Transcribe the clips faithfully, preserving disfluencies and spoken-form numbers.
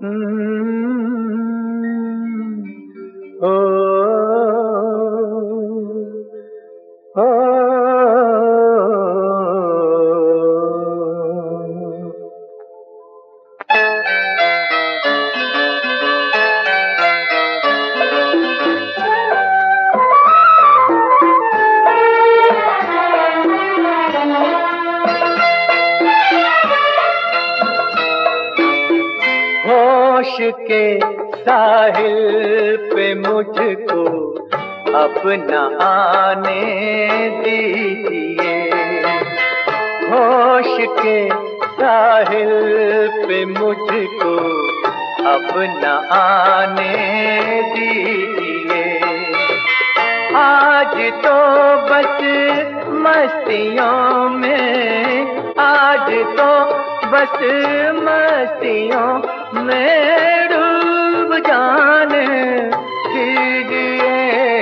ओ, ओ, होश के साहिल पे मुझको अपना आने दीजिए। होश के साहिल पे मुझको अपना आने दीजिए। आज तो बस मस्तियों में, आज तो बस मस्तियों में डूब जाने दीजिए।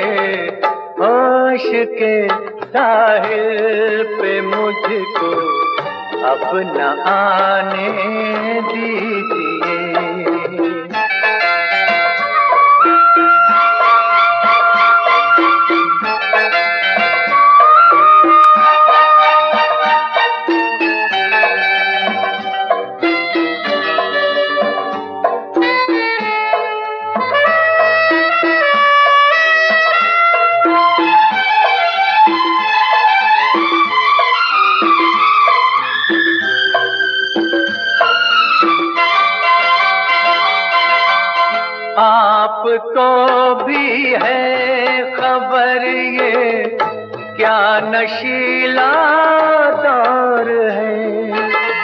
होश के साहिल पे मुझको अपना आने दीजिए। आपको भी है खबर ये क्या नशीला दौर है।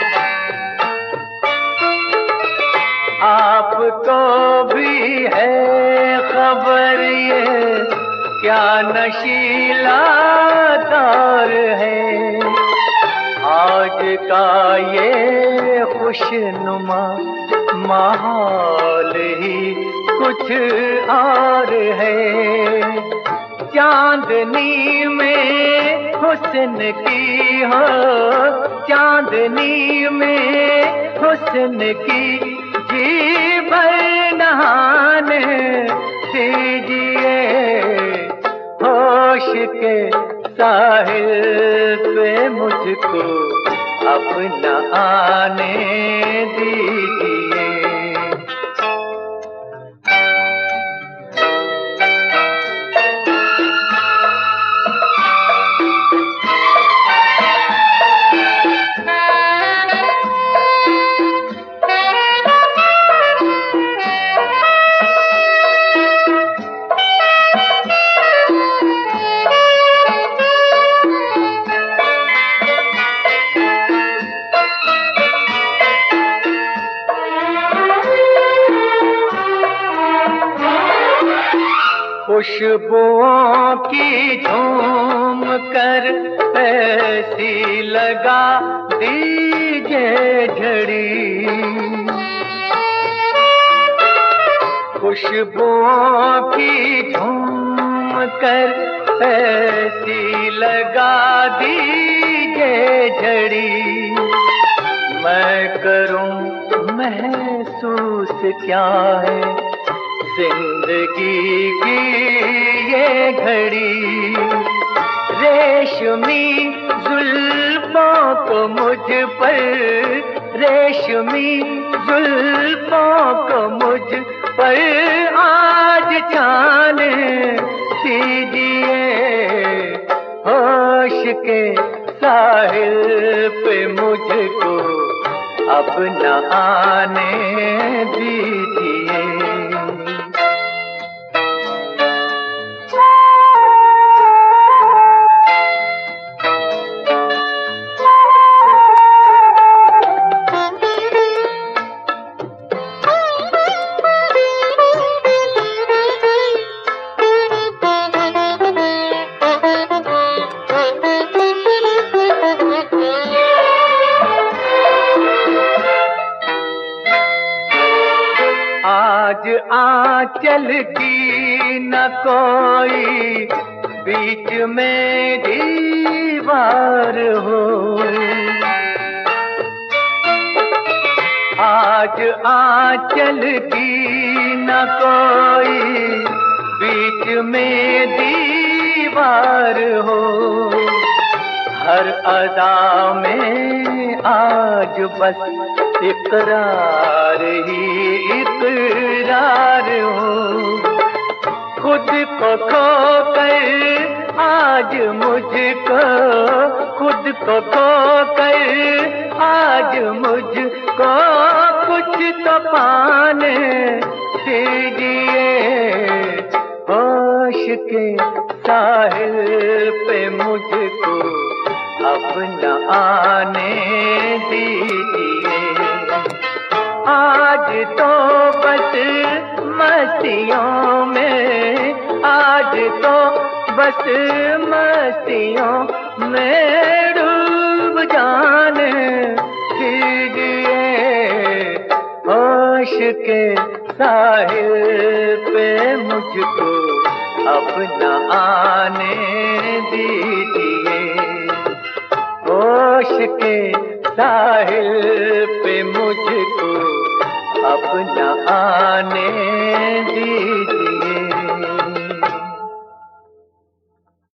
आपको भी है खबर ये क्या नशीला दौर है। आज का ये खुशनुमा माहौल ही कुछ और है। चांदनी में हुस्न की हो, चांदनी में हुस्न की जी भर नहाने दीजिए। होश के साहिल पे मुझको अपना आने दीजिए। खुशबुओं की झूम कर ऐसी लगा दीजिए झड़ी। खुशबुओं की झूम कर ऐसी लगा दीजिए झड़ी। मैं करूं महसूस क्या है जिंदगी की ये घड़ी। रेशमी जुल्फों को मुझ पर, रेशमी जुल्फों को मुझ पर आज छाने दीजिए। होश के साहिल पे मुझको अपना आने दीजिए। आज आंचल की न कोई बीच में दीवार हो। आज आज आंचल की न कोई बीच में दीवार हो, हर अदा में आज बस इकरार ही इकरार हो। खुद को खो कर आज मुझको, खुद को खो कर आज मुझको कुछ तो पाने दीजिए। होश के साहिल पे मुझको अपना आने दीजिए। आज तो बस मस्तियों में, आज तो बस मस्तियों में डूब जाने दीजिए। होश के साहिल पे मुझको अपना आने दीजिए। होश के साहिल पे मुझको अपना आने दीजिए।